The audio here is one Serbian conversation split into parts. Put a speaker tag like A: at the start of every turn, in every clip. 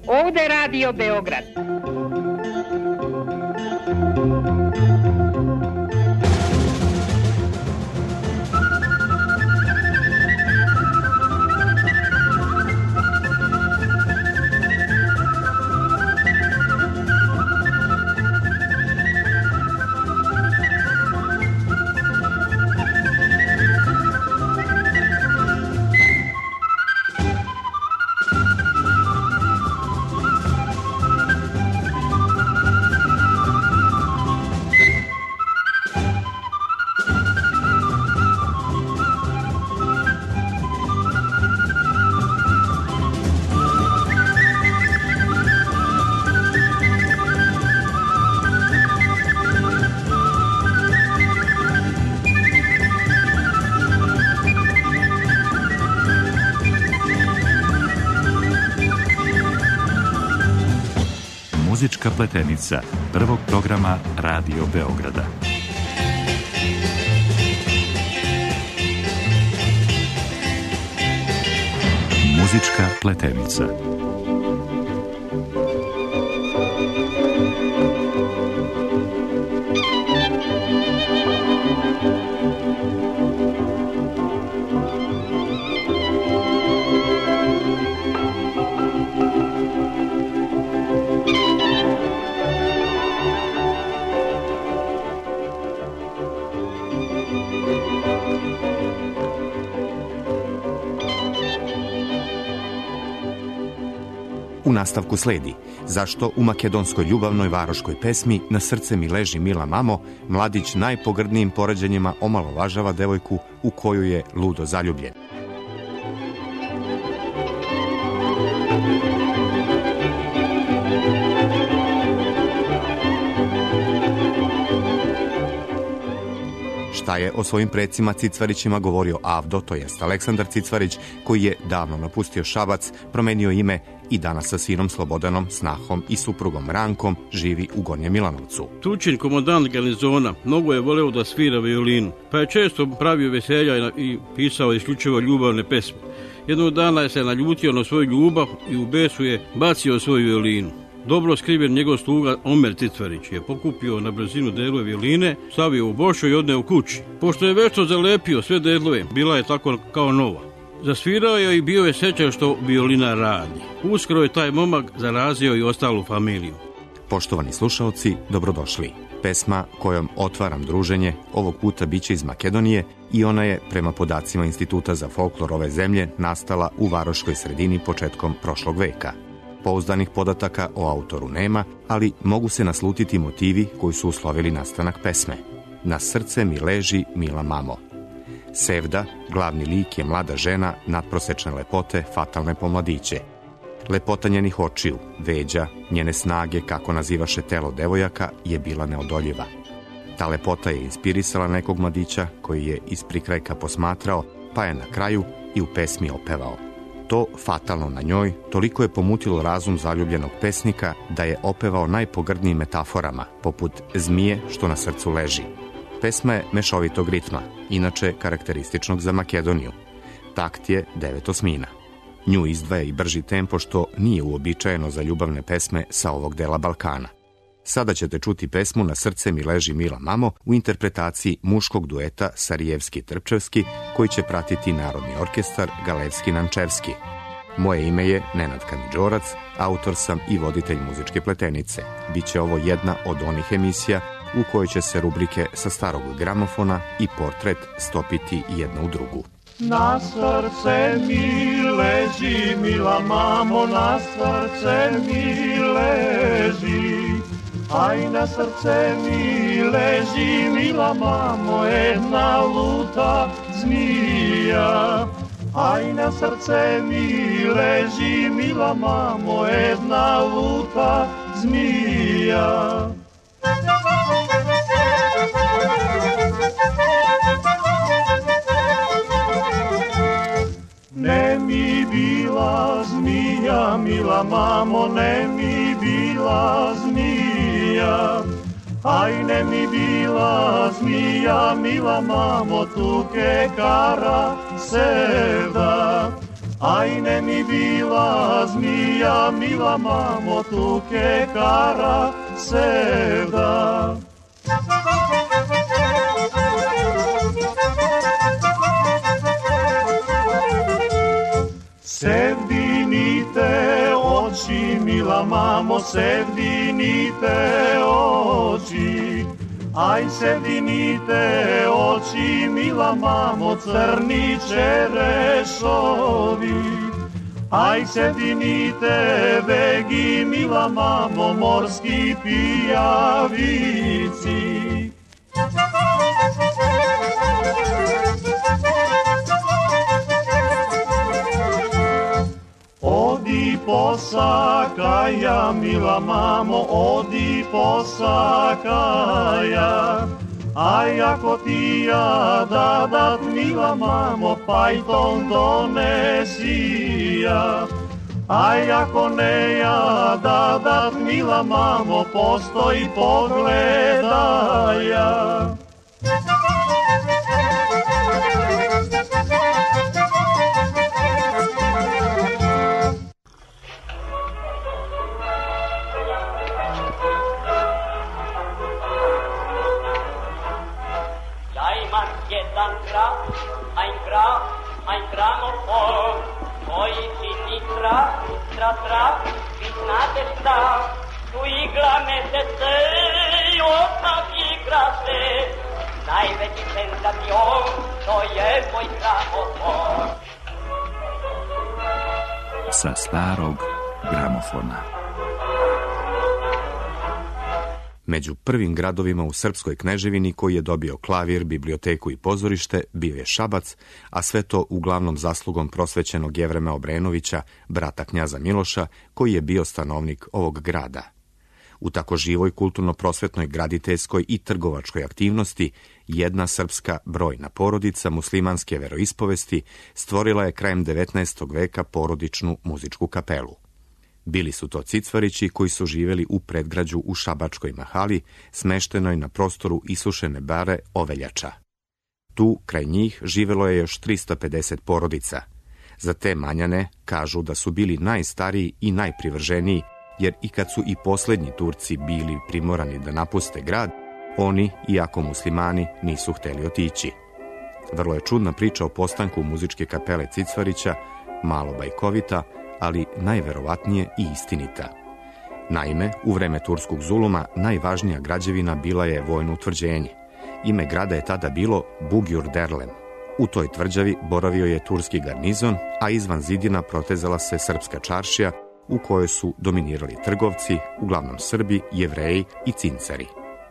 A: Ovde Radio Beograd.
B: Muzička pletenica prvog programa Radio Beograda. Muzička pletenica.
C: U nastavku sledi zašto u makedonskoj ljubavnoj varoškoj pesmi Na srce mi leži mila mamo mladić najpogrdnijim poređenjima omalovažava devojku u koju je ludo zaljubljen. Šta je o svojim precima Cicvarićima govorio Avdo, to jest Aleksandar Cicvarić, koji je davno napustio Šabac, promenio ime i danas sa sinom Slobodanom, snahom i suprugom Rankom živi u Gornjem Milanovcu.
D: Tučin, komandant garnizona, mnogo je voleo da svira violinu, pa je često pravio veselja i pisao isključivo ljubavne pesme. Jednog dana je se naljutio na svoju ljubav i u besu je bacio svoju violinu. Dobro skriven njegov sluga Omer Cicvarić je pokupio na brzinu delove violine, stavio u bošu i odneo kući. Pošto je vešto zalepio sve delove, bila je tako kao nova. Zasvirao je i bio je srećan što violina radi. Uskoro je taj momak zarazio i ostalu familiju.
C: Poštovani slušaoci, dobrodošli. Pesma kojom otvaram druženje ovog puta biće iz Makedonije i ona je, prema podacima Instituta za folklor ove zemlje, nastala u varoškoj sredini početkom prošlog veka. Pouzdanih podataka o autoru nema, ali mogu se naslutiti motivi koji su uslovili nastanak pesme. Na srce mi leži mila mamo. Sevda, glavni lik, je mlada žena nadprosečne lepote, fatalne po mladiće. Lepota njenih očiju, veđa, njene snage, kako nazivaše telo devojaka, je bila neodoljiva. Ta lepota je inspirisala nekog mladića koji je iz prikrajka posmatrao, pa je na kraju i u pesmi opevao. To fatalno na njoj toliko je pomutilo razum zaljubljenog pesnika da je opevao najpogrdnijim metaforama, poput zmije što na srcu leži. Pesma je mešovitog ritma, inače karakterističnog za Makedoniju. Takt je 9/8. Nju izdvaja i brži tempo, što nije uobičajeno za ljubavne pesme sa ovog dela Balkana. Sada ćete čuti pesmu Na srce mi leži mila mamo u interpretaciji muškog dueta Sarijevski-Trpčevski, koji će pratiti Narodni orkestar Galevski-Nančevski. Moje ime je Nenad Kamidžorac, autor sam i voditelj muzičke pletenice. Biće ovo jedna od onih emisija u kojoj će se rubrike sa starog gramofona i portret stopiti jedna u drugu.
E: Na srce mi leži mila mamo, na srce mi leži. Aj na srce mi leži mila mamo, jedna luta zmija. Aj na srce mi leži mila mamo, jedna luta zmija. Ne mi bila zmija, mila mamo, ne mi bila zmija. Aj ne mi bila zmija, mila mamo, tuke kara sevda. Aj ne mi bila zmija, mila mamo, tu kekara sevda. Sevdinite oči, mila mamo, sevdinite oči. Aj, sevdinite oči, mila mamo, crni čerešovi. Aj, sevdinite vegi, mila mamo, morski pijavici. Odi posakaja, mila mamo, odi posakaja. Aj, ako ti ja dadat, mila mamo, pajton donesija. Aj, ako ne ja dadat, mila mamo, postoji pogledaja.
A: Ein gramofon, koji čini tra, tra, tra, vi znate šta, tu igla mesece i otak igra se, najveći senzacion, to je moj gramofon.
B: Sa starog gramofona.
C: Među prvim gradovima u srpskoj kneževini koji je dobio klavir, biblioteku i pozorište bio je Šabac, a sve to uglavnom zaslugom prosvećenog Jevrema Obrenovića, brata knjaza Miloša, koji je bio stanovnik ovog grada. U tako živoj kulturno-prosvetnoj graditeljskoj i trgovačkoj aktivnosti jedna srpska brojna porodica muslimanske veroispovesti stvorila je krajem 19. veka porodičnu muzičku kapelu. Bili su to Cicvarići koji su živjeli u predgrađu u Šabačkoj mahali, smeštenoj na prostoru isušene bare Oveljača. Tu, kraj njih, živjelo je još 350 porodica. Za te manjane kažu da su bili najstariji i najprivrženiji, jer i kad su i posljednji Turci bili primorani da napuste grad, oni, iako muslimani, nisu htjeli otići. Vrlo je čudna priča o postanku muzičke kapele Cicvarića, malo bajkovita, ali najverovatnije i istinita. Naime, u vreme turskog zuluma najvažnija građevina bila je vojno utvrđenje. Ime grada je tada bilo Bugjurderlem. U toj tvrđavi boravio je turski garnizon, a izvan zidina protezala se srpska čaršija u kojoj su dominirali trgovci, uglavnom Srbi, Jevreji i Cincari.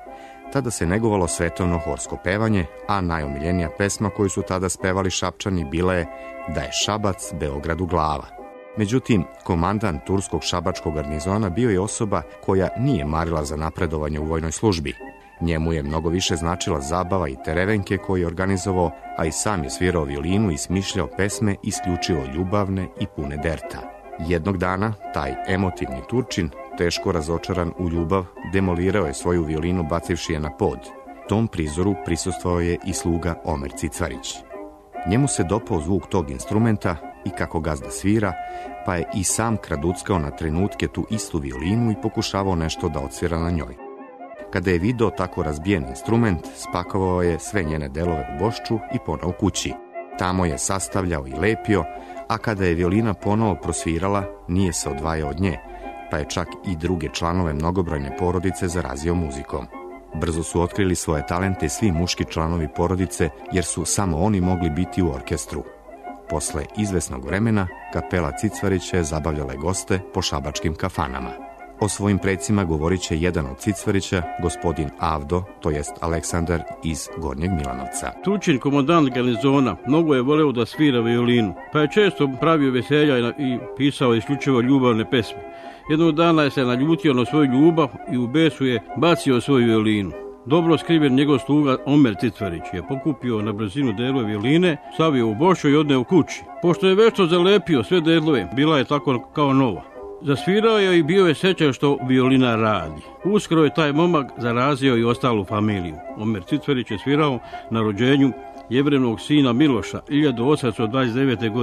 C: Tada se negovalo svetovno horsko pevanje, a najomiljenija pesma koju su tada spevali Šapčani bila je Da je Šabac Beogradu glava. Međutim, komandant turskog šabačkog garnizona bio je osoba koja nije marila za napredovanje u vojnoj službi. Njemu je mnogo više značila zabava i terevenke koje je organizovao, a i sam je svirao violinu i smišljao pesme isključivo ljubavne i pune derta. Jednog dana, taj emotivni Turčin, teško razočaran u ljubav, demolirao je svoju violinu bacivši je na pod. Tom prizoru prisustvovao je i sluga Omer Cicvarić. Njemu se dopao zvuk tog instrumenta i kako gazda svira, pa je i sam kraduckao na trenutke tu istu violinu i pokušavao nešto da odsvira na njoj. Kada je video tako razbijen instrument, spakovao je sve njene delove u bošču i poneo kući. Tamo je sastavljao i lepio, a kada je violina ponovo prosvirala, nije se odvajao od nje, pa je čak i druge članove mnogobrojne porodice zarazio muzikom. Brzo su otkrili svoje talente svi muški članovi porodice, jer su samo oni mogli biti u orkestru. Posle izvesnog vremena, kapela Cicvarića je zabavljala goste po šabačkim kafanama. O svojim precima govorit će jedan od Cicvarića, gospodin Avdo, to jest Aleksandar iz Gornjeg Milanovca.
D: Turčin, komandant garnizona, mnogo je voleo da svira violinu, pa je često pravio veselja i pisao isključivo ljubavne pesme. Jednog dana je se naljutio na svoju ljubav i u besu je bacio svoju violinu. Dobro skriven njegov sluga Omer Cicvarić je pokupio na brzinu delove violine, stavio u bošu i odneo kući. Pošto je vešto zalepio sve delove, bila je tako kao nova. Zasvirao je i bio je srećan što violina radi. Uskoro je taj momak zarazio i ostalu familiju. Omer Cicvarić je svirao na rođenju Jevremovog sina Miloša 1829. godine.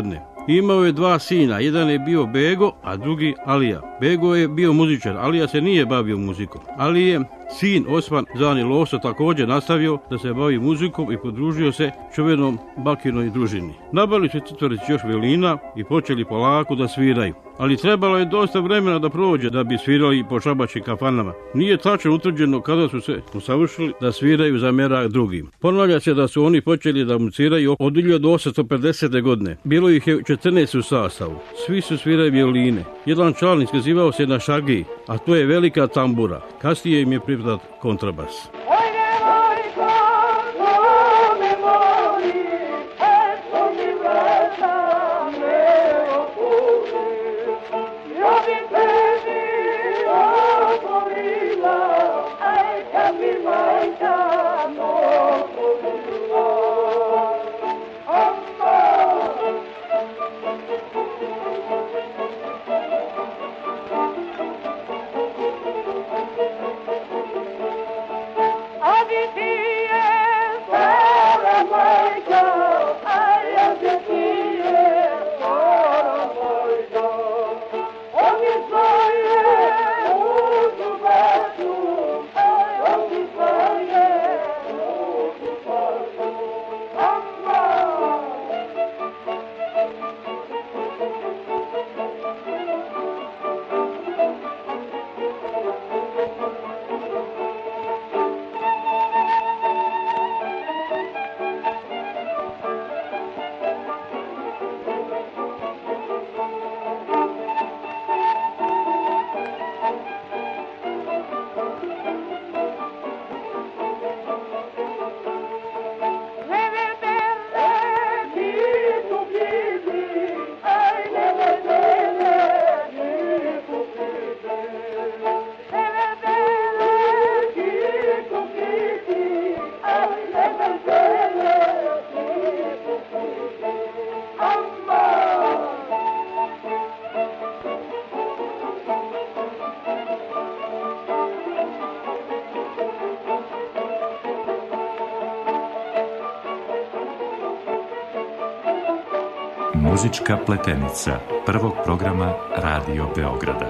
D: Imao je 2 sina, jedan je bio Bego, a drugi Alija. Bego je bio muzičar, Alija se nije bavio muzikom. Ali je sin Osman zvani Loso također nastavio da se bavi muzikom i podružio se čuvenom Bakinoj družini. Nabavili su Citvarić još violina i počeli polako da sviraju. Ali trebalo je dosta vremena da prođe da bi svirali po šabačkim kafanama. Nije tačno utvrđeno kada su se usavršili da sviraju za merak drugim. Ponavlja se da su oni počeli da muziciraju od 1850. godine. Bilo ih je 14 u sastavu. Svi su svirali violine. Jedan član iskazivao se na šagi, a to je velika tambura. Kasnije im je pripadat kontrabas.
B: Muzička pletenica prvog programa Radio Beograda.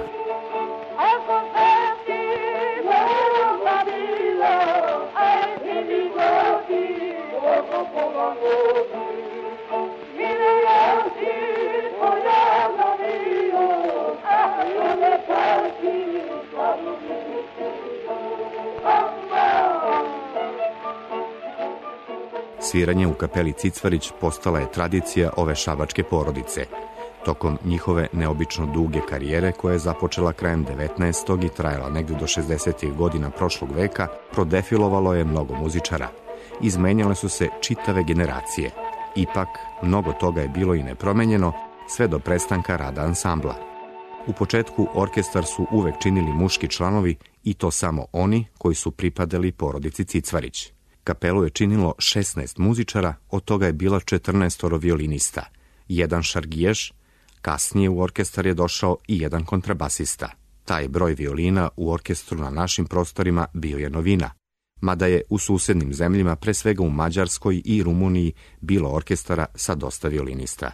C: Sviranje u kapeli Cicvarić postala je tradicija ove šabačke porodice. Tokom njihove neobično duge karijere, koja je započela krajem 19. i trajala negdje do 60. godina prošlog veka, prodefilovalo je mnogo muzičara. Izmenjale su se čitave generacije. Ipak, mnogo toga je bilo i nepromenjeno, sve do prestanka rada ansambla. U početku orkestar su uvek činili muški članovi, i to samo oni koji su pripadali porodici Cicvarić. Kapelu je činilo 16 muzičara, od toga je bila 14 violinista, jedan šargijaš, kasnije u orkestar je došao i jedan kontrabasista. Taj broj violina u orkestru na našim prostorima bio je novina, mada je u susednim zemljima, pre svega u Mađarskoj i Rumuniji, bilo orkestara sa dosta violinista.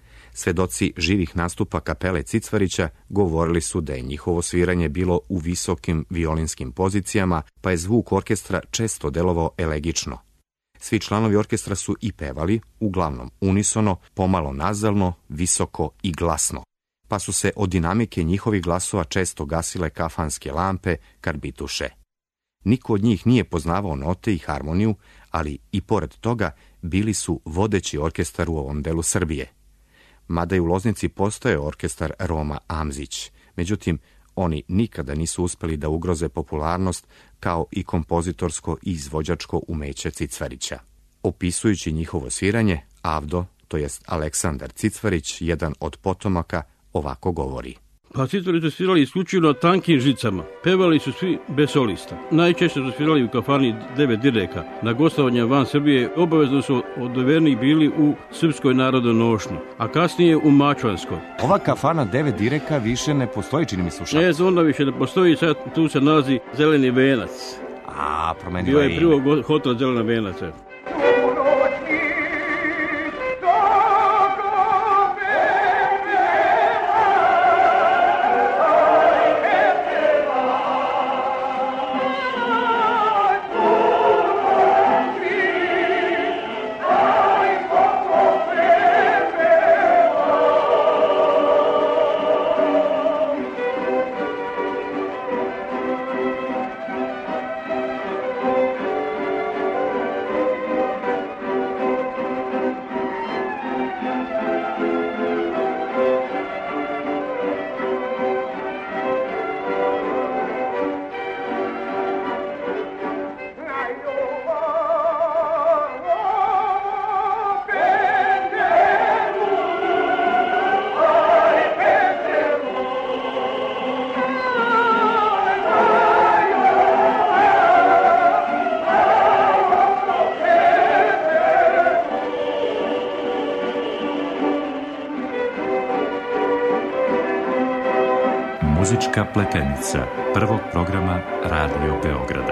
C: Svedoci živih nastupa kapele Cicvarića govorili su da je njihovo sviranje bilo u visokim violinskim pozicijama, pa je zvuk orkestra često delovao elegično. Svi članovi orkestra su i pevali, uglavnom unisono, pomalo nazalno, visoko i glasno, pa su se od dinamike njihovih glasova često gasile kafanske lampe, karbituše. Niko od njih nije poznavao note i harmoniju, ali i pored toga bili su vodeći orkestar u ovom delu Srbije. Mada i u Loznici postoje orkestar Roma Amzić, međutim, oni nikada nisu uspeli da ugroze popularnost kao i kompozitorsko i izvođačko umeće Cicvarića. Opisujući njihovo sviranje, Avdo, to jest Aleksandar Cicvarić, jedan od potomaka, ovako govori.
D: Pa Cicvarić su svirali isključivo na tankim žicama. Pevali su svi bez solista. Najčešće su svirali u kafani 9 direka. Na gostovanje van Srbije obavezno su odvedeni bili u Srpskoj narodnoj nošnji, a kasnije u Mačvanskoj.
C: Ova kafana 9 direka više ne postoji, čini mi se u Šapcu.
D: Ne, onda više ne postoji, sad tu se nalazi Zeleni venac.
C: A, promenila
D: je ime. Bio je prvo hotel Zelena venac.
B: Muzička pletenica prvog programa Radio Beograda.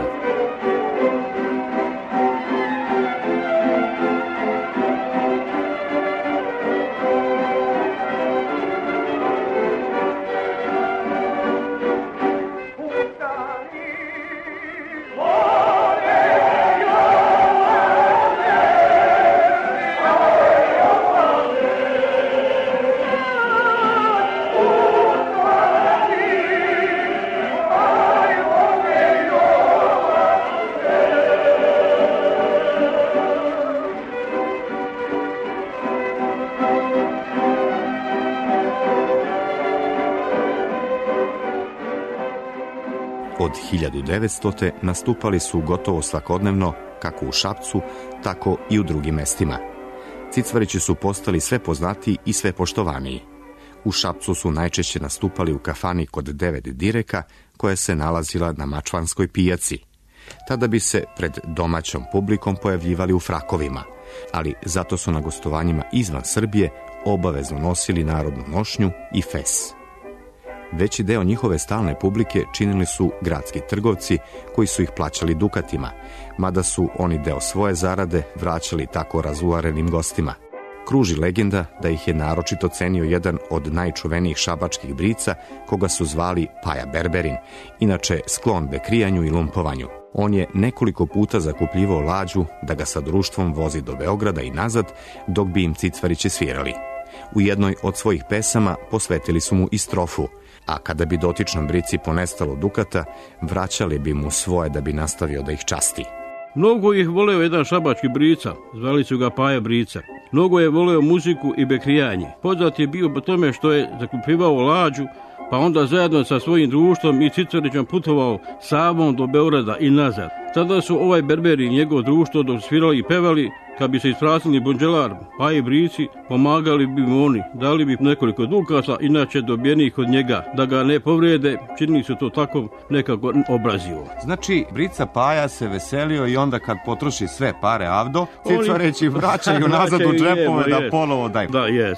C: Od 1900. nastupali su gotovo svakodnevno, kako u Šapcu, tako i u drugim mestima. Cicvarići su postali sve poznatiji i sve poštovaniji. U Šapcu su najčešće nastupali u kafani kod 9 direka, koja se nalazila na Mačvanskoj pijaci. Tada bi se pred domaćom publikom pojavljivali u frakovima, ali zato su na gostovanjima izvan Srbije obavezno nosili narodnu nošnju i fes. Veći deo njihove stalne publike činili su gradski trgovci koji su ih plaćali dukatima, mada su oni deo svoje zarade vraćali tako razuvarenim gostima. Kruži legenda da ih je naročito cenio jedan od najčuvenijih šabačkih brica, koga su zvali Paja Berberin, inače sklon bekrijanju i lumpovanju. On je nekoliko puta zakupljivao lađu da ga sa društvom vozi do Beograda i nazad, dok bi im Cicvarići svirali. U jednoj od svojih pesama posvetili su mu i strofu, a kada bi dotičnom brici ponestalo dukata, vraćali bi mu svoje da bi nastavio da ih časti.
D: Mnogo ih voleo jedan šabački brica, zvali su ga Paja Brica. Mnogo je voleo muziku i bekrijanje. Poznat je bio po tome što je zakupljivao lađu, pa onda zajedno sa svojim društvom i Cicvarićem putovao Savom do Beograda i nazad. Tada su ovaj Berber i njegov društvo dok svirali i pevali, kad bi se ispraznili bunđelar, Paji Brici, pomagali bi mu oni, dali bi nekoliko dukata, inače dobijenih od njega, da ga ne povrede, činili su to tako nekako obrazivo.
F: Znači, Brica Paja se veselio i onda kad potroši sve pare avdo, Cicvarići vraćaju nazad u džepove da ponovo daj.
D: Da, jest.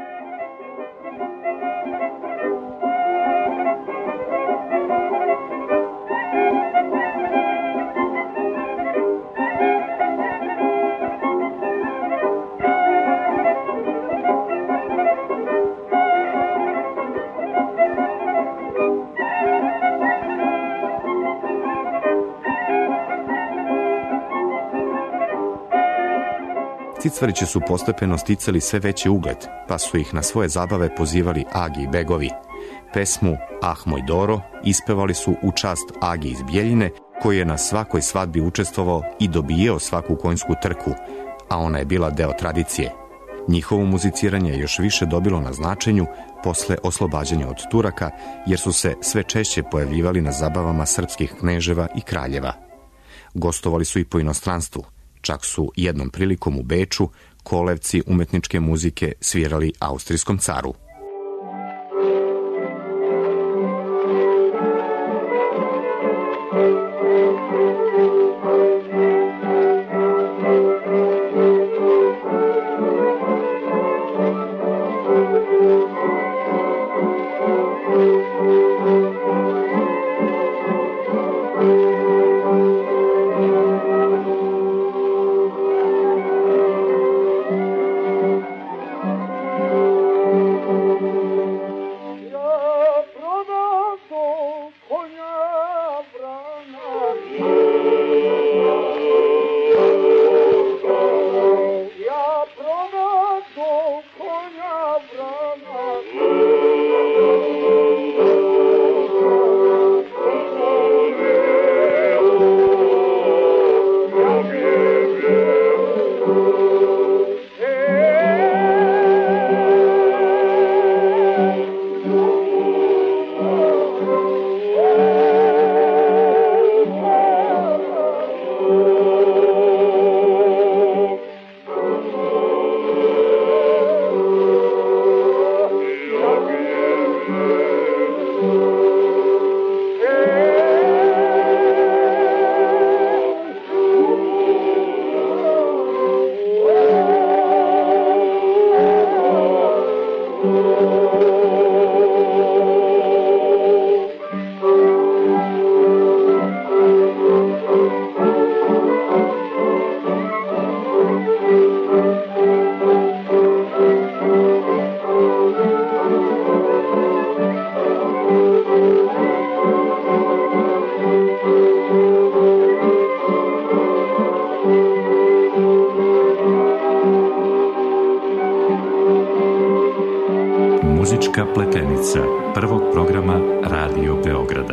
C: Cicvarići su postepeno sticali sve veći ugled, pa su ih na svoje zabave pozivali agi i begovi. Pesmu Ah moj Doro ispevali su u čast Agi iz Bjeljine, koji je na svakoj svadbi učestvovao i dobijao svaku konjsku trku, a ona je bila deo tradicije. Njihovo muziciranje je još više dobilo na značenju posle oslobađanja od Turaka, jer su se sve češće pojavljivali na zabavama srpskih kneževa i kraljeva. Gostovali su i po inostranstvu. Čak su jednom prilikom u Beču kolevci umetničke muzike svirali austrijskom caru.
B: Pletenica, prvog programa Radio Beograda.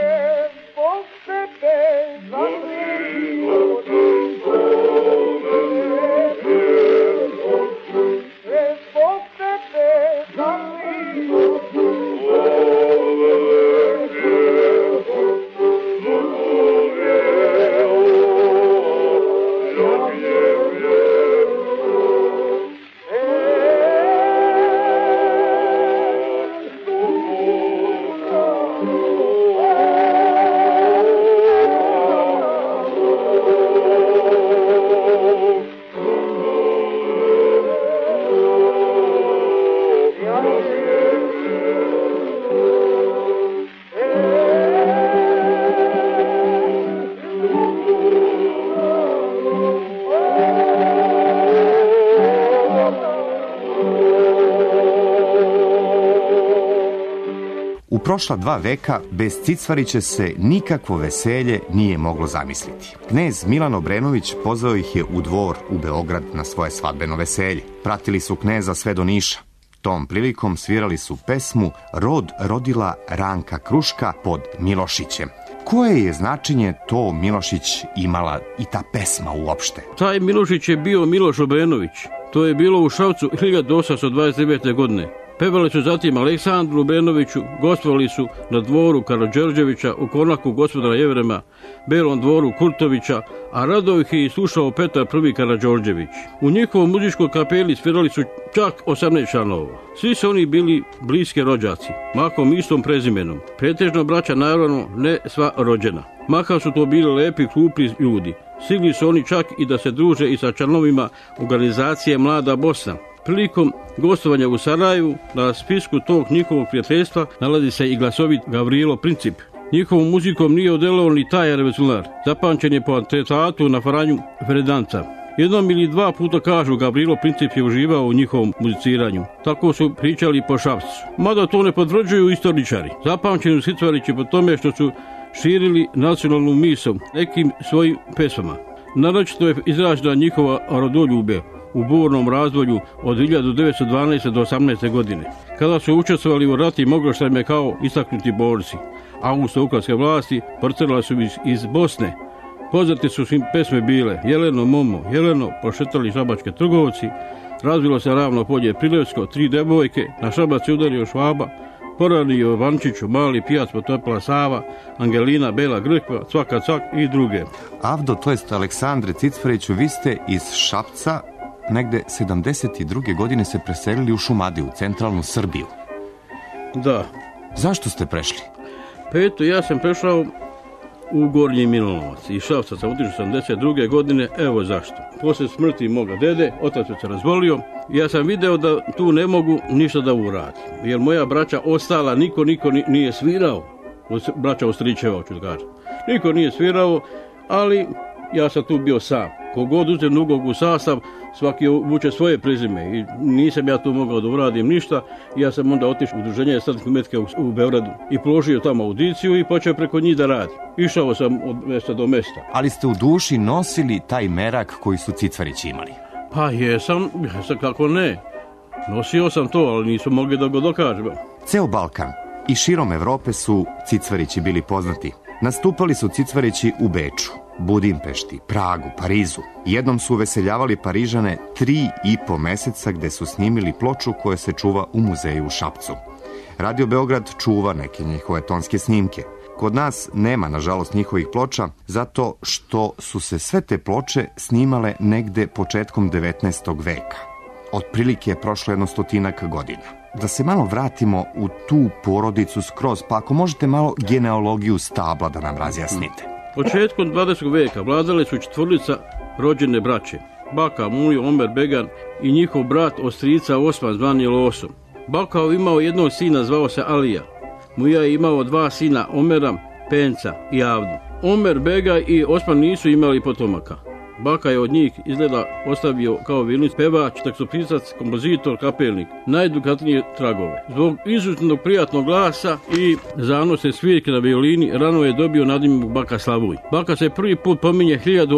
C: U prošla 2 veka bez Cicvarića se nikakvo veselje nije moglo zamisliti. Knez Milan Obrenović pozvao ih je u dvor u Beograd na svoje svadbeno veselje. Pratili su kneza sve do Niša. Tom prilikom svirali su pesmu Rod rodila Ranka Kruška pod Milošićem. Koje je značenje to Milošić imala i ta pesma uopšte?
D: Taj Milošić je bio Miloš Obrenović. To je bilo u Šapcu 1829. godine. Pevali su zatim Aleksandru Obrenoviću, gostovali su na dvoru Karađorđevića, u Kornaku gospodara Jevrema, Belom dvoru Kurtovića, a rado ih je i slušao Petar I. Karađorđević. U njihovom muzičkoj kapeli svirali su čak 18 članova. Svi su oni bili bliske rođaci, mahom istom prezimenom. Pretežno braća, naravno ne sva rođena. Makar su to bili lepi, krupni ljudi. Stigli su oni čak i da se druže i sa članovima organizacije Mlada Bosna. Prilikom gostovanja u Sarajevu na spisku tog njihovog prijateljstva nalazi se i glasovit Gavrilo Princip. Njihovom muzikom nije odelao ni taj revolucionar. Zapamćen je po atentatu na Franju Ferdinanda. Jednom ili 2 puta kažu Gavrilo Princip je uživao u njihovom muziciranju. Tako su pričali po Šapcu. Mada to ne potvrđuju istoričari. Zapamćeni u Cicvarići po tome što su širili nacionalnu misao nekim svojim pesmama. Naročito je izražena njihova rodoljube u burnom razvoju od 1912. do 18. godine, kada su učestvovali u rati Mogoštajme kao istaknuti borci. Austro-ugarske vlasti porcerala su iz Bosne. Poznate su svim pesme bile Jeleno, Momo, Jeleno, pošetali šabačke trgovci, razvilo se ravno polje Prilevsko, 3 devojke, na Šabac je udario Švaba, porani Jovančiću, Mali pijac, potopila Sava, Angelina, Bela Grkva, Cvaka Cvak i druge.
C: Avdo, to jest Aleksandre Cicvariću, vi ste iz Šapca negde 72. godine se preselili u Šumadiju, centralnu Srbiju.
D: Da.
C: Zašto ste prešli?
D: Pa eto, ja sam prešao u Gornji Milanovac. Iz Šapca sam otišao 72. godine, evo zašto. Posle smrti moga dede, otac se razbolio, ja sam video da tu ne mogu ništa da uradim. Jer moja braća ostala, niko nije svirao. Braća Ostričeva, ću da kažem. Niko nije svirao, ali ja sam tu bio sam. Kogod uzme nugog u sastav, svaki vuče svoje prezime i nisam ja tu mogao da uradim ništa. Ja sam onda otišao u udruženje statnih umetnika u Beogradu i položio tamo audiciju i počeo preko njih da radim. Išao sam od mesta do mesta.
C: Ali ste u duši nosili taj merak koji su Cicvarići imali?
D: Pa jesam, kako ne. Nosio sam to, ali nisu mogli da ga dokažemo.
C: Ceo Balkan i širom Evrope su Cicvarići bili poznati. Nastupali su Cicvarići u Beču, Budimpešti, Pragu, Parizu. Jednom su uveseljavali Parižane 3,5 meseca gde su snimili ploču koja se čuva u muzeju u Šapcu. Radio Beograd čuva neke njihove tonske snimke. Kod nas nema, nažalost, njihovih ploča, zato što su se sve te ploče snimale negde početkom 19. veka. Otprilike je prošlo 100 godina. Da se malo vratimo u tu porodicu skroz, pa ako možete malo genealogiju stabla da nam razjasnite.
D: Početkom 20. veka vladale su 4 rođene braće. Baka, Mujo, Omer Began i njihov brat Ostrica Osman zvani Losom. Bakao imao jednog sina, zvao se Alija. Muja je imao 2 sina, Omera, Penca i Avdu. Omer Bega i Osman nisu imali potomaka. Baka je od njih izgleda ostavio kao violinist, pevač, tekstopisac, kompozitor, kapelnik, najedukatnije tragove. Zbog izuzetnog prijatnog glasa i zanose svirke na violini, rano je dobio nadimak Baka Slavuj. Baka se prvi put pominje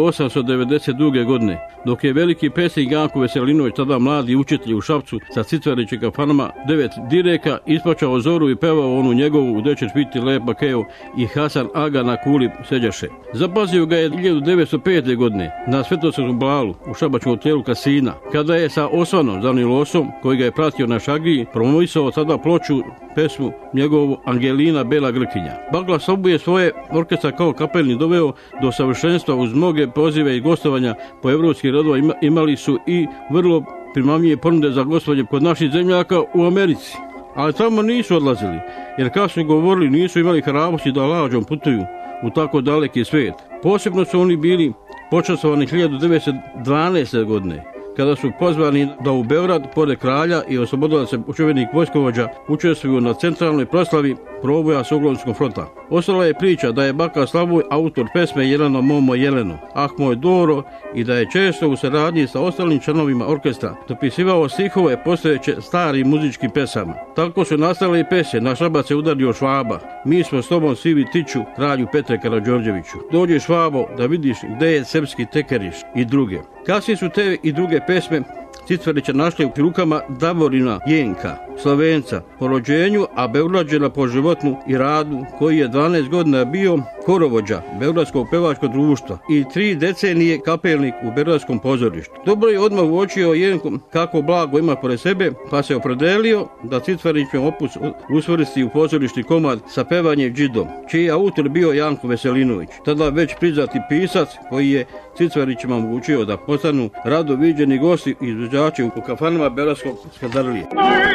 D: 1892. godine, dok je veliki pesnik Janko Veselinović, tada mladi učitelj u Šapcu sa Cicvarićim kafanama 9 direka, ispačao zoru i pevao onu njegovu "Gde ćeš biti lepa keo" i Hasan Aga na kuli seđaše. Zapazio ga je 1905. godine na Svetosavskom balu u šabačkom hotelu Kasina, kada je sa Osvanom Zanilosom, koji ga je pratio na šagiji, promovisao tada ploču pesmu njegovu Angelina Bela Grkinja. Baka Slavuj je svoje orkestra kao kapelni doveo do savršenstva uz mnoge pozive i gostovanja po evropskih radova. Imali su i vrlo primamljive ponude za gostovanje kod naših zemljaka u Americi. Ali tamo nisu odlazili, jer kao su govorili, nisu imali hrabrosti da lađom putuju u tako daleki svijet. Posebno su oni bili počastovani 1912. godine, kada su pozvani da u Beograd, pored kralja i oslobodilaca čuvenih vojskovođa, učestvuju na centralnoj proslavi proboja Sokolskog fronta. Ostala je priča da je Baka Slavuj autor pesme "Jeleno momo jeleno, ah moj Doro" i da je često u saradnji sa ostalim članovima orkestra dopisivao stihove postojeće starim muzičkim pesama. Tako su nastale i pesme "Na Šabac se udario Švaba", "Mi smo s tobom sivi tiču" kralju Petre Karađorđeviću, "Dođi Švabo da vidiš gde je srpski tekeriš" i druge. Kasnije su te i druge pesme Cicvarića našli u rukama Davorina Jenka, Slovenca, po rođenju, a Beograđana po životnu i radu, koji je 12 godina bio horovođa Beogradskog pevačkog društva i 3 decenije kapelnik u Beogradskom pozorištu. Dobro je odmah uočio Jenkom kako blago ima pored sebe, pa se opredelio da Cicvarićem opus usvrsti u pozorišni komad sa pevanjem džidom, čiji je autor bio Janko Veselinović, tada već priznati pisac koji je Cicvarićima omogućio da postanu rado viđeni gosti i izvođači u kafanama Beogradskog skadarlije.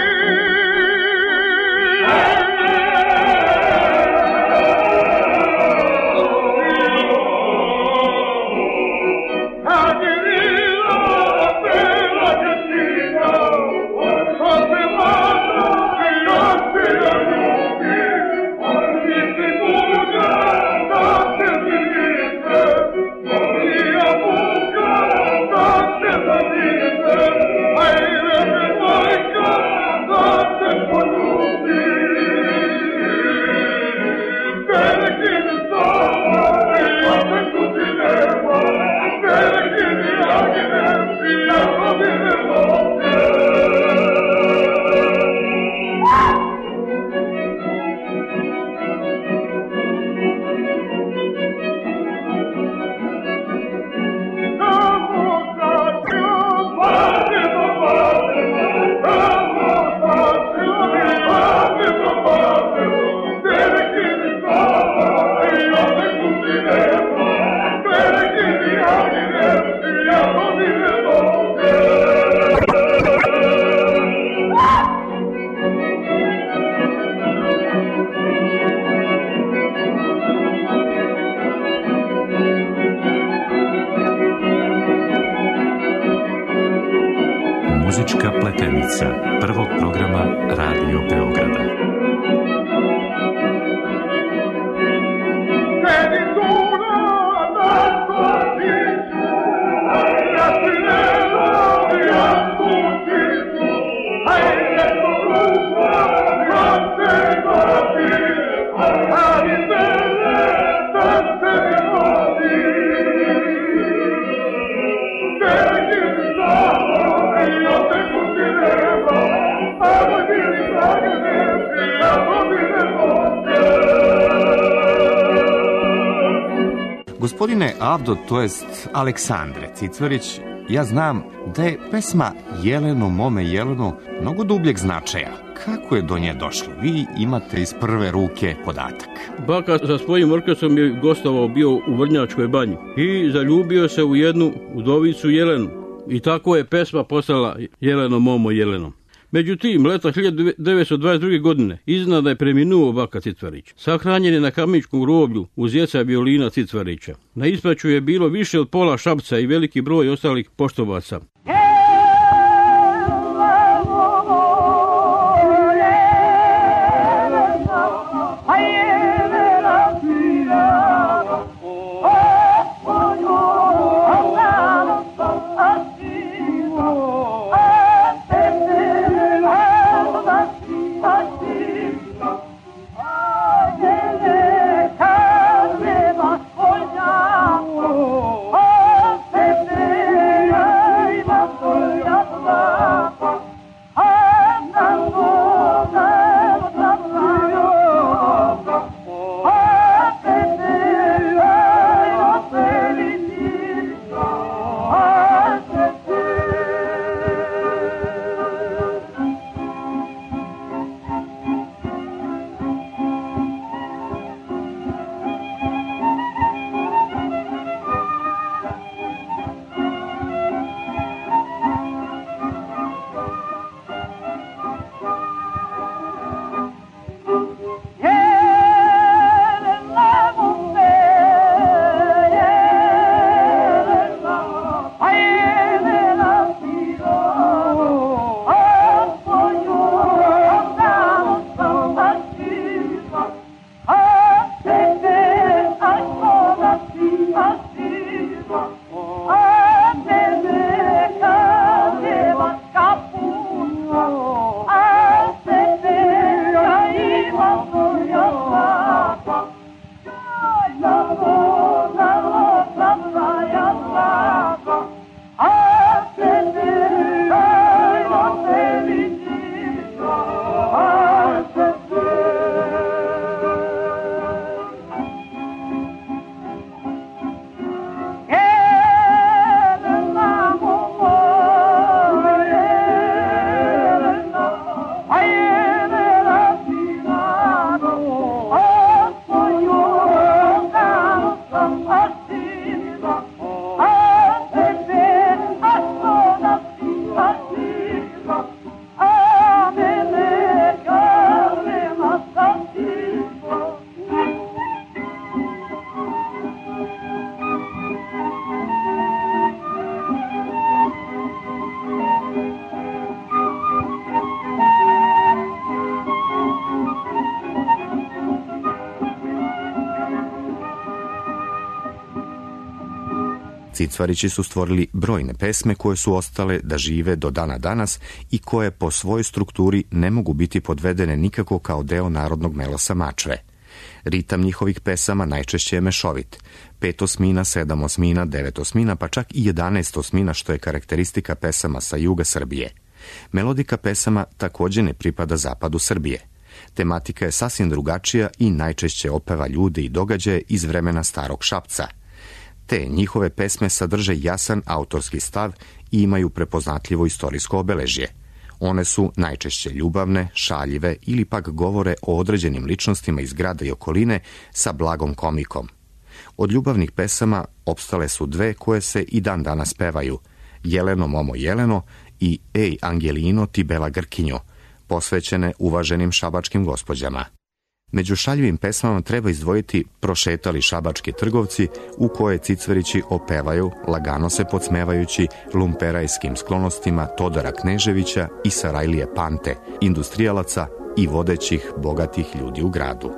B: Muzička pletenica prvog programa Radio Beograda.
C: Gospodine Avdo, to jest Aleksandre Cicvarić, ja znam da je pesma "Jeleno mome jeleno" mnogo dubljeg značaja. Kako je do nje došlo? Vi imate iz prve ruke podatak.
D: Baka sa svojim orkestrom je gostovao bio u Vrnjačkoj banji i zaljubio se u jednu udovicu Jelenu. I tako je pesma postala "Jeleno momo jeleno". Međutim, leta 1922. godine iznenada je preminuo Baka Cicvarić. Sahranjen je na Kameničkom groblju uz djeca violina Cicvarića. Na ispraću je bilo više od pola Šapca i veliki broj ostalih poštovaca.
C: Cicvarići su stvorili brojne pesme koje su ostale da žive do dana danas i koje po svojoj strukturi ne mogu biti podvedene nikako kao deo narodnog melosa mačve. Ritam njihovih pesama najčešće je mešovit. 5 osmina, 7 osmina, 9 osmina, pa čak i 11 osmina, što je karakteristika pesama sa juga Srbije. Melodika pesama također ne pripada zapadu Srbije. Tematika je sasvim drugačija i najčešće opeva ljude i događaje iz vremena Starog Šapca. Te njihove pesme sadrže jasan autorski stav i imaju prepoznatljivo istorijsko obeležje. One su najčešće ljubavne, šaljive ili pak govore o određenim ličnostima iz grada i okoline sa blagom komikom. Od ljubavnih pesama opstale su dve koje se i dan danas pevaju: Jeleno, momo Jeleno i Ej, Angelino, ti bela Grkinjo, posvećene uvaženim šabačkim gospođama. Među šaljivim pesmama treba izdvojiti Prošetali šabački trgovci, u koje Cicvarići opevaju, lagano se podsmevajući lumperajskim sklonostima Todora Kneževića i Sarajlije Pante, industrijalaca i vodećih bogatih ljudi u gradu.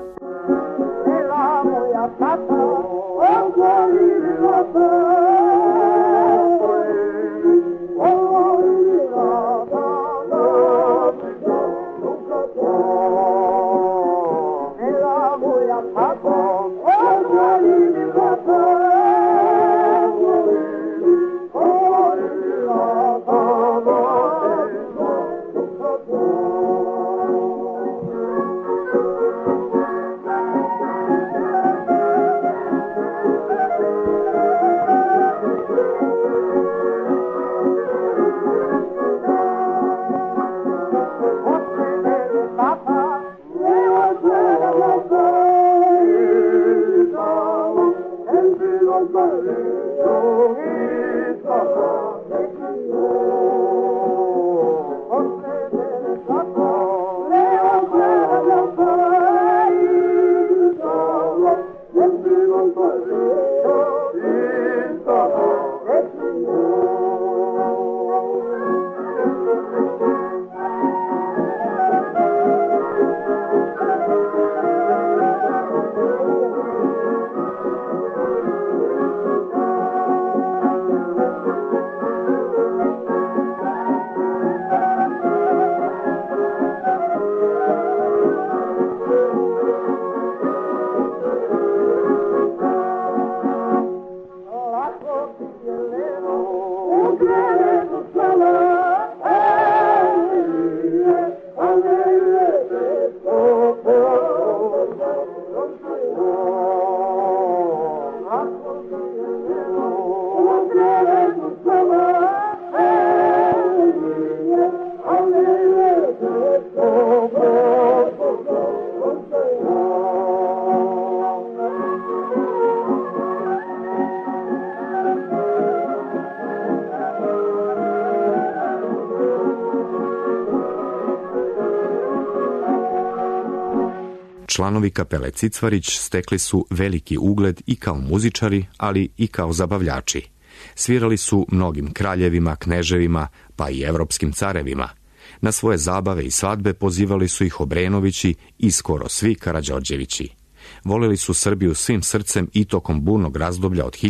C: Članovi kapele Cicvarić stekli su veliki ugled i kao muzičari, ali i kao zabavljači. Svirali su mnogim kraljevima, kneževima, pa i evropskim carevima. Na svoje zabave i svadbe pozivali su ih Obrenovići i skoro svi Karađorđevići. Voleli su Srbiju svim srcem i tokom burnog razdoblja od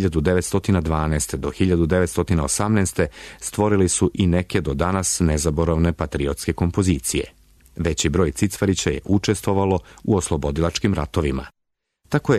C: 1912. do 1918. stvorili su i neke do danas nezaboravne patriotske kompozicije. Veći broj Cicvarića je učestvovalo u oslobodilačkim ratovima. Tako je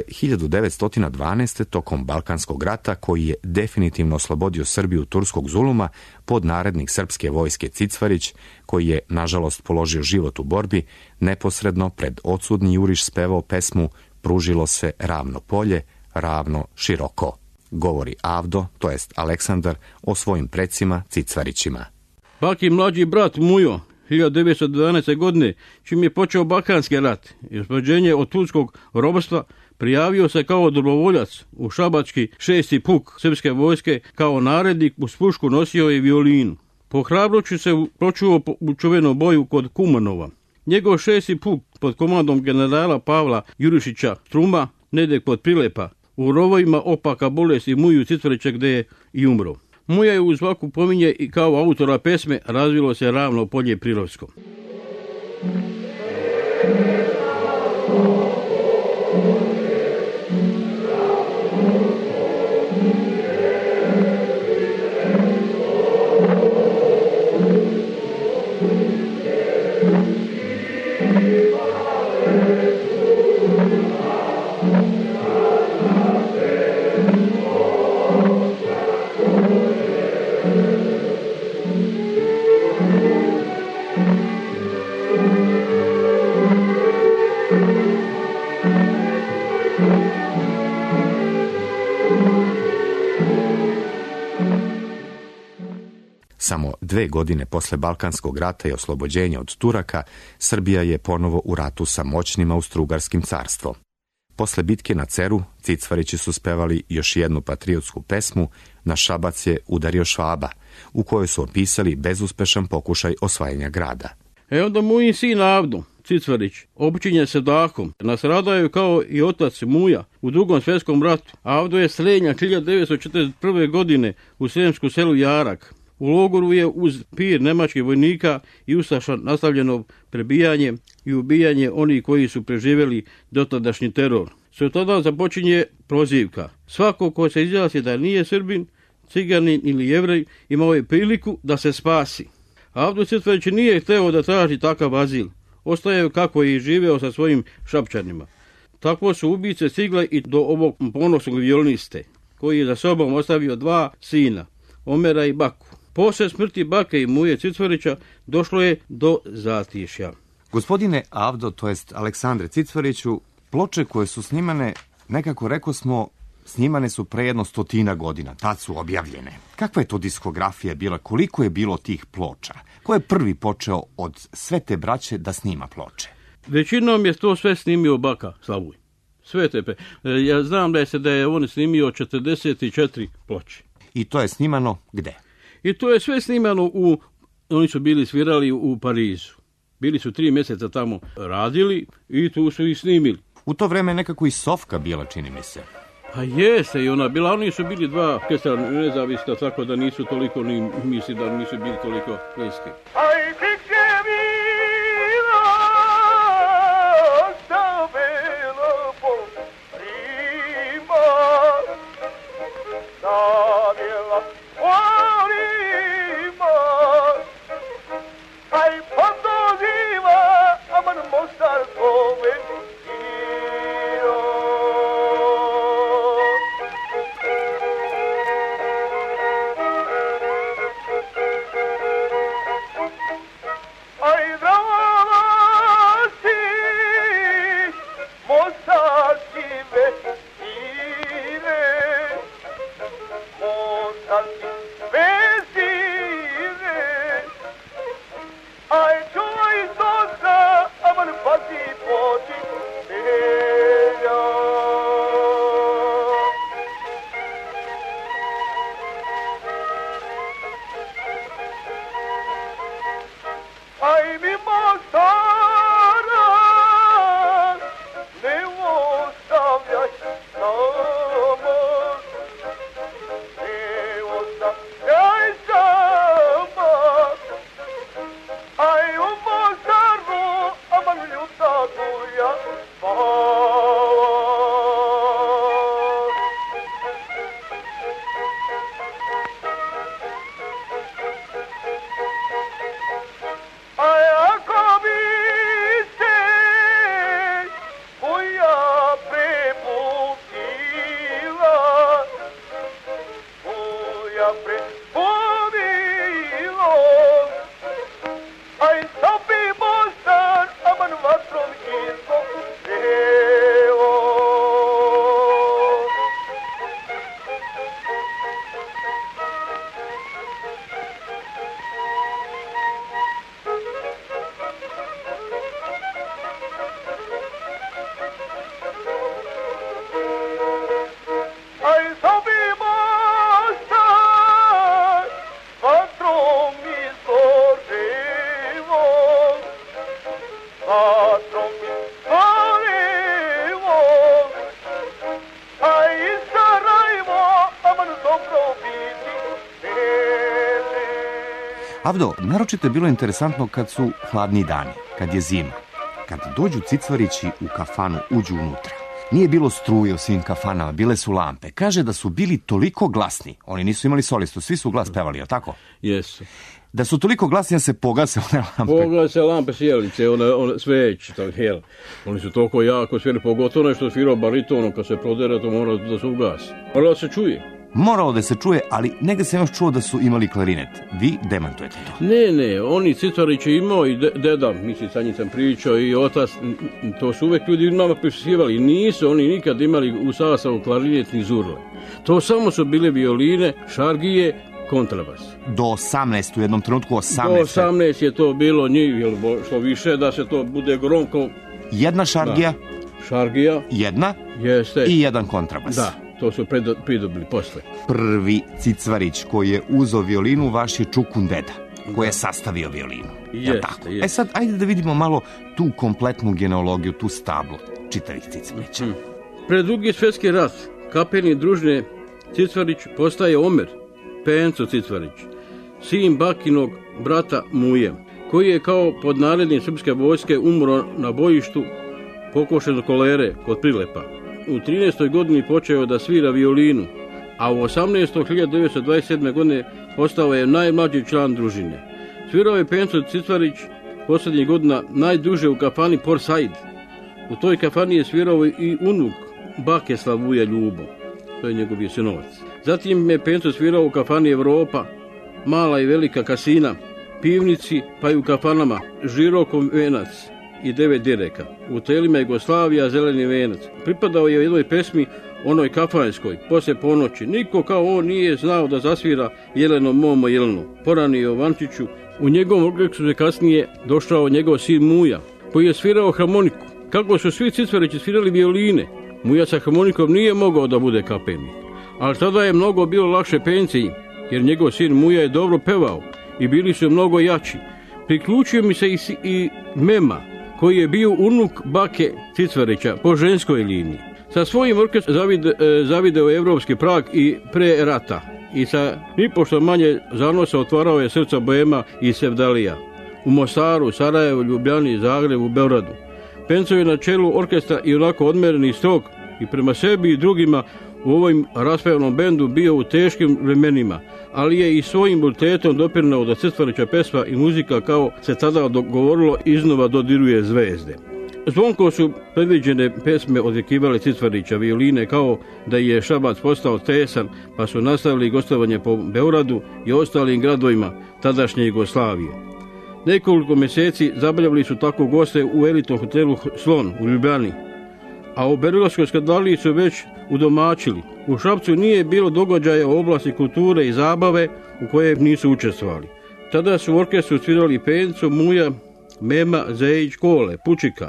C: 1912. tokom Balkanskog rata, koji je definitivno oslobodio Srbiju turskog zuluma, podnarednik srpske vojske Cicvarić, koji je nažalost položio život u borbi, neposredno pred odsudni juriš spevao pesmu Pružilo se ravno polje, ravno široko. Govori Avdo, to jest Aleksandar, o svojim precima Cicvarićima.
D: Baki mlađi brat Mujo, 1912. godine, čim je počeo Balkanski rat i oslobođenje od turskog robstva, prijavio se kao dobrovoljac u šabački 6. puk srpske vojske, kao narednik uz pušku nosio je violinu. Po hrabroću se pročuo u čuvenom boju kod Kumanova. Njegov 6. puk pod komandom generala Pavla Jurišića Struma, nedek pod Prilepa, u rovovima opaka bolesti Muju Cicvarića gde je i umro. Muja je uz vaku pominje i kao autora pesme Razvilo se ravno polje Prilovsko.
C: Samo 2 godine posle Balkanskog rata i oslobođenja od Turaka, Srbija je ponovo u ratu sa moćnim Austro-Ugarskim carstvom. Posle bitke na Ceru, Cicvarići su spevali još jednu patriotsku pesmu Na Šabac je udario Švaba, u kojoj su opisali bezuspešan pokušaj osvajanja grada.
D: Onda moj sin Avdo Cicvarić opčinje se Dahom. Nastradaju kao i otac Muja u Drugom svjetskom ratu. Avdo je slenjak 1941. godine u sremsku selu Jarak. U logoru je uz pir nemačkih vojnika i ustaša nastavljeno prebijanje i ubijanje onih koji su preživjeli dotadašnji teror. Sve tada započinje prozivka. Svako ko se izjasni da nije Srbin, Ciganin ili Jevrej imao je priliku da se spasi. Avdo Cicvarić nije hteo da traži takav azil. Ostaje kako je i živeo sa svojim Šapčanima. Tako su ubice stigle i do ovog ponosnog violiniste, koji je za sobom ostavio 2 sina, Omera i Baku. Posle smrti bake i Muje Cicvarića došlo je do zatišja.
C: Gospodine Avdo, to jest Aleksandre Cicvariću, ploče koje su snimane, nekako reko smo, snimane su pre jedno 100 godina, tad su objavljene. Kakva je to diskografija bila, koliko je bilo tih ploča? Ko je prvi počeo od sve te braće da snima ploče?
D: Većinom je to sve snimio baka Slavuj. Sve te ja znam da je on snimio 44 ploče.
C: I to je snimano gde?
D: I to je sve snimano oni su bili svirali u Parizu. Bili su 3 mjeseca tamo radili i tu su ih snimili.
C: U to vreme nekako i Sofka bila, čini mi se.
D: Pa jeste i ona bila, oni su bili 2 orkestra nezavisna, tako da nisu toliko, mislim da nisu bili toliko bliski.
C: Avdo, naročito je bilo interesantno kad su hladni dani, kad je zima. Kad dođu Cicvarići u kafanu, uđu unutra. Nije bilo struje u svim kafanama, bile su lampe. Kaže da su bili toliko glasni, oni nisu imali solistu, svi su glas pevali, je tako?
D: Jesu.
C: Da su toliko glasni da se pogase one lampe.
D: Pogase lampe sjelice, one sveće, jel. Oni su toliko jako svirali, pogotovo nešto svirao baritonom, kad se prodere, to mora da se ugasi. Mora da se čuje.
C: Moralo da se čuje, ali negdje sam još čuo da su imali klarinet. Vi demantujete to.
D: Ne, oni Cicvarić je imao i deda, mislim, sa njim sam pričao, i otac, to su uvek ljudi nama pripisivali. Nisu oni nikad imali u sastavu klarinet ni zurle. To samo su bile violine, šargije, kontrabas.
C: Do 18 u jednom trenutku, 18.
D: Do 18 je to bilo njih, što više da se to bude gromko.
C: Jedna šargija.
D: Da. Šargija.
C: Jedna.
D: Jeste.
C: I jedan kontrabas.
D: Da, to su pridobili posle.
C: Prvi Cicvarić koji je uzeo violinu vaš je Čukun deda, koji je sastavio violinu.
D: Jeste.
C: Sad, ajde da vidimo malo tu kompletnu genealogiju, tu stablu čitavih Cicvarića.
D: Pred Drugi svjetski rat kapelnik družine Cicvarić postaje Omer Penco Cicvarić, sin bakinog brata Muje, koji je kao podnarednik srpske vojske umro na bojištu pokošen od kolere kod Prilepa. U 13. godini počeo da svira violinu, a u 1927. godine postao je najmlađi član družine. Svirao je Penco Cicvarić posljednjih godina najduže u kafani Port Said. U toj kafani je svirao i unuk bake Slavuja Ljubo, to je njegov sinovac. Zatim je Penco svirao u kafani Evropa, Mala i Velika Kasina, Pivnici, pa i u kafanama Žirokov venac i 9 direka. U telima Jugoslavija, Zeleni venac. Pripadao je u jednoj pesmi, onoj kafanskoj, poslije ponoći. Niko kao on nije znao da zasvira Jeleno momo Jelenu. Porani Jovančiću. U njegovom orkestru je kasnije došao njegov sin Muja, koji je svirao harmoniku. Kako su svi Cicvarići svirali violine, Muja sa harmonikom nije mogao da bude kapelnik. Ali tada je mnogo bilo lakše Penciji, jer njegov sin Muja je dobro pevao i bili su mnogo jači. Priključio mi se i Mema, koji je bio unuk bake Cicvarića po ženskoj liniji. Sa svojim orkestrom zavideo evropski prag i pre rata i sa nipošto manje zanosa otvarao je srca boema i Sevdalija. U Mostaru, Sarajevu, Ljubljani, Zagrebu, Beogradu. Penco je na čelu orkestra i onako odmeren i strog i prema sebi i drugima u ovom raspevanom bendu bio u teškim vremenima, ali je i svojim brutalitetom doprineo da Cicvarića pesma i muzika, kao se tada dogovorilo, iznova dodiruje zvezde. Zvonko su predviđene pesme odjekivale Cicvarića violine, kao da je Šabac postao tesan, pa su nastavili gostovanje po Beogradu i ostalim gradovima tadašnje Jugoslavije. Nekoliko mjeseci zabavljali su tako goste u elitnom hotelu Slon u Ljubljani, a u Beogradskoj skandaliji su već udomačili. U Šapcu nije bilo događaja u oblasti kulture i zabave u koje nisu učestvovali. Tada su u orkestru svirali Penco, Muja, Mema, Zejić, Kole, Pučika.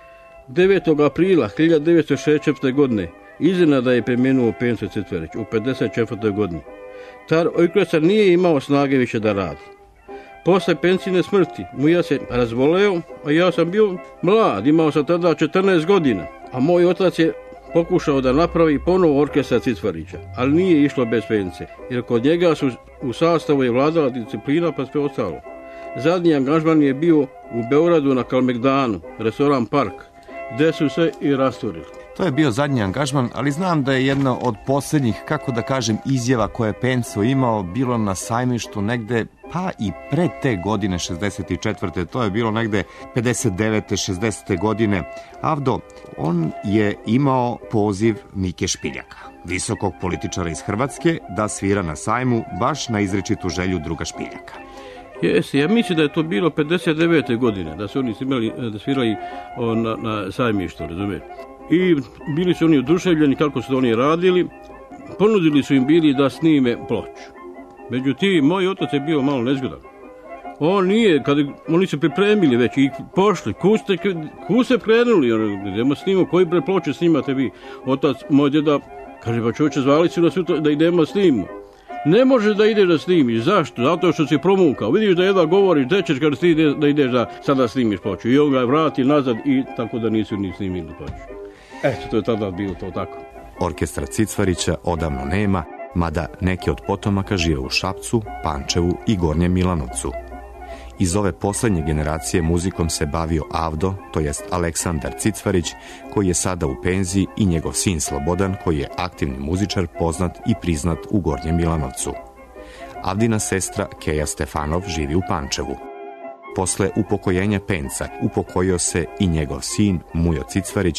D: 9. aprila 1964. godine iznenada je preminuo Penco Cicvarić u 54. godini. Tar orkestar nije imao snage više da radi. Posle Pencine smrti Muja se razboleo, a ja sam bio mlad, imao sam tada 14 godina, a moj otac je pokušao da napravi ponovo orkestar Cicvarića, ali nije išlo bez Pence, jer kod njega su u sastavu je vladala disciplina pa sve ostalo. Zadnji angažman je bio u Beogradu na Kalmegdanu, restoran Park, gde su se i rasturili.
C: To je bio zadnji angažman, ali znam da je jedna od posljednjih, kako da kažem, izjava koje je Penco imao bilo na Sajmištu negde, pa i pre te godine, 64. To je bilo negde 59. 60. godine. Avdo, on je imao poziv Mike Špiljaka, visokog političara iz Hrvatske, da svira na sajmu baš na izričitu želju druga Špiljaka.
D: Jesi, ja mislim da je to bilo 59. godine, da su oni da svirali na Sajmištu, razumijete. I bili su oni oduševljeni kako su oni radili, ponudili su im bili da snime ploču. Međutim, moj otac je bio malo nezgodan. Oni su pripremili već i pošli, ku ste krenuli, idemo snimati, koji bre ploče snimate vi? Otac, moj djeda, kaže, pa čovječe, zvali su nas da idemo snimati. Ne možeš da ideš da snimiš, zašto? Zato što si promukao, vidiš da jedva govoriš, dečeš kada ti da ideš da sada snimiš ploču. I on ga vrati nazad i tako da nisu ni snimili ploču. Eto, to je tada bilo to tako.
C: Orkestra Cicvarića odavno nema, mada neki od potomaka žive u Šapcu, Pančevu i Gornjem Milanovcu. Iz ove posljednje generacije muzikom se bavio Avdo, to jest Aleksandar Cicvarić, koji je sada u penziji, i njegov sin Slobodan, koji je aktivni muzičar, poznat i priznat u Gornjem Milanovcu. Avdina sestra Keja Stefanov živi u Pančevu. Posle upokojenja Penca upokojio se i njegov sin Mujo Cicvarić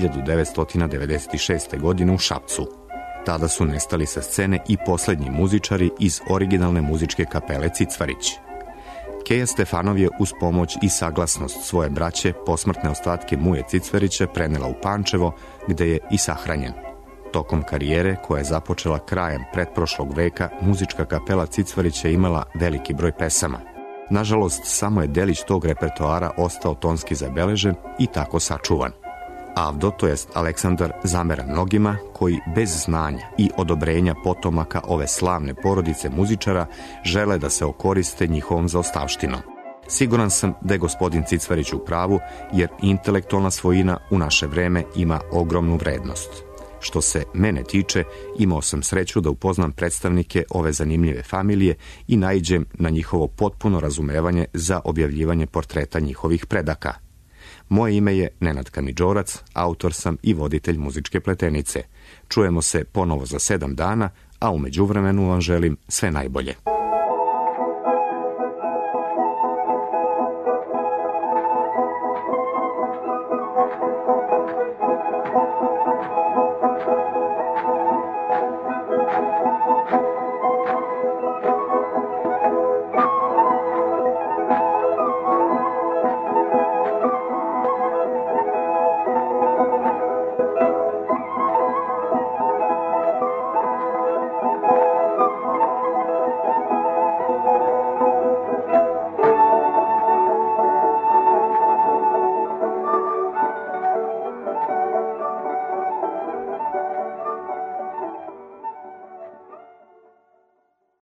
C: 1996. godine u Šapcu. Tada su nestali sa scene i posljednji muzičari iz originalne muzičke kapele Cicvarić. Keja Stefanov je uz pomoć i saglasnost svoje braće posmrtne ostatke Muje Cicvarića prenela u Pančevo, gde je i sahranjen. Tokom karijere, koja je započela krajem pretprošlog veka, muzička kapela Cicvarić je imala veliki broj pesama. Nažalost, samo je delić tog repertoara ostao tonski zabeležen i tako sačuvan. Avdo, to jest Aleksandar, zamera mnogima koji bez znanja i odobrenja potomaka ove slavne porodice muzičara žele da se okoriste njihovom zaostavštinom. Siguran sam da je gospodin Cicvarić u pravu, jer intelektualna svojina u naše vreme ima ogromnu vrednost. Što se mene tiče, imao sam sreću da upoznam predstavnike ove zanimljive familije i naiđem na njihovo potpuno razumevanje za objavljivanje portreta njihovih predaka. Moje ime je Nenad Kamidžorac, autor sam i voditelj muzičke pletenice. Čujemo se ponovo za 7 dana, a u međuvremenu vam želim sve najbolje.